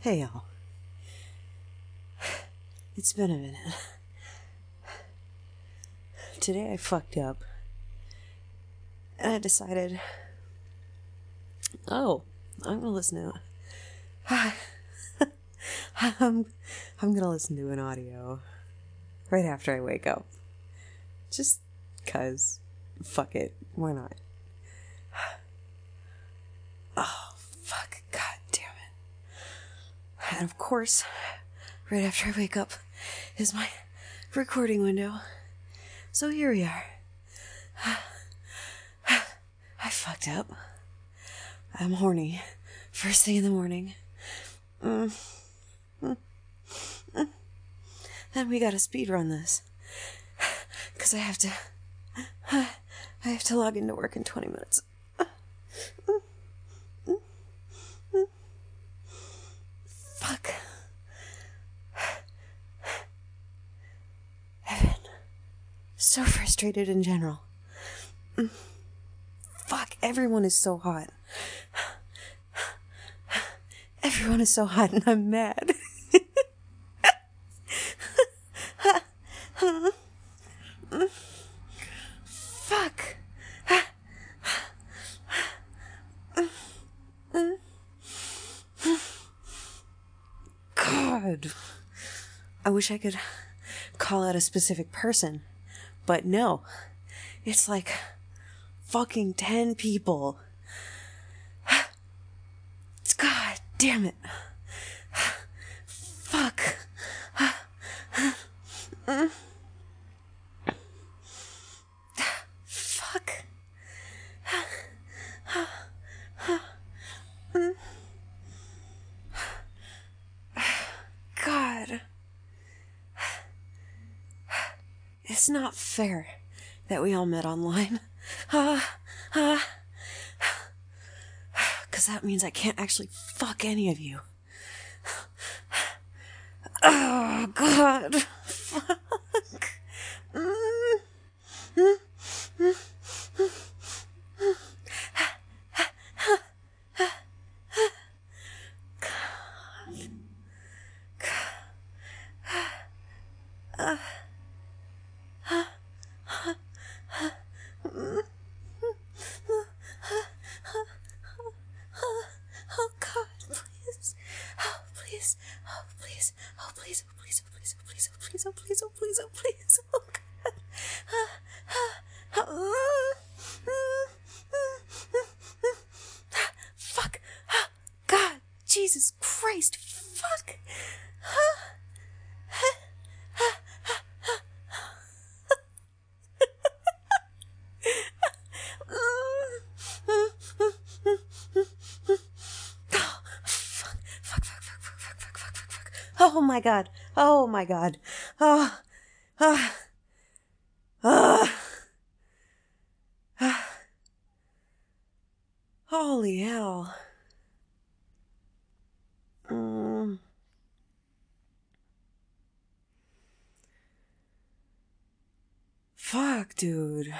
Hey y'all. It's been a minute. Today I fucked up. And I decided, I'm gonna listen to I'm gonna listen to an audio right after I wake up. Just 'cause. Fuck it. Why not? Oh, fuck. God damn it. And of course, right after I wake up is my recording window. So here we are. I fucked up. I'm horny. First thing in the morning. And we gotta speedrun this. 'Cause I have to log into work in 20 minutes. Fuck. I've been so frustrated in general. Fuck, everyone is so hot. Everyone is so hot and I'm mad. Fuck. God. I wish I could call out a specific person, but no. It's like fucking 10 people. God damn it. Fuck. Fuck. God. It's not fair that we all met online. 'Cause that means I can't actually fuck any of you. Oh, God. Fuck. Oh, God, please. Oh, please. Oh, please. Oh, please. Oh, please. Oh, please. Oh, please. Oh, please. Oh, please. Oh, please. Oh, please. Oh, God. Fuck. God. Jesus Christ. Fuck. Oh my God. Oh my God. Holy hell. Fuck, dude.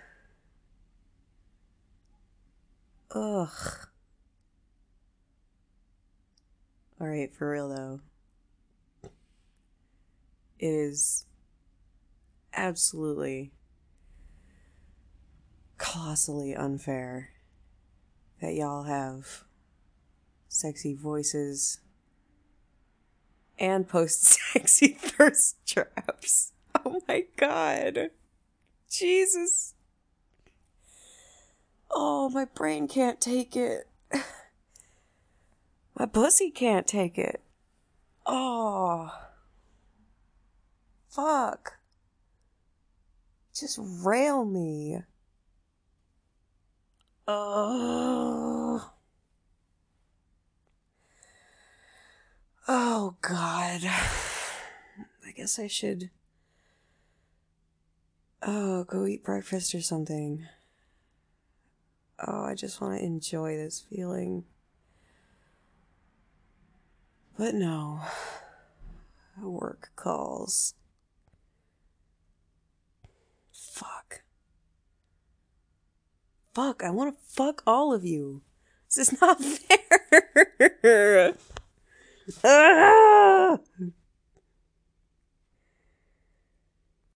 Ugh. Alright, for real though. It is absolutely colossally unfair that y'all have sexy voices and post sexy thirst traps. Oh my God. Jesus. Oh, my brain can't take it. My pussy can't take it. Oh. Fuck. Just rail me. Oh. Oh, God. I guess I should go eat breakfast or something. I just want to enjoy this feeling. But no. Work calls. Fuck. Fuck, I want to fuck all of you. This is not fair. Ah!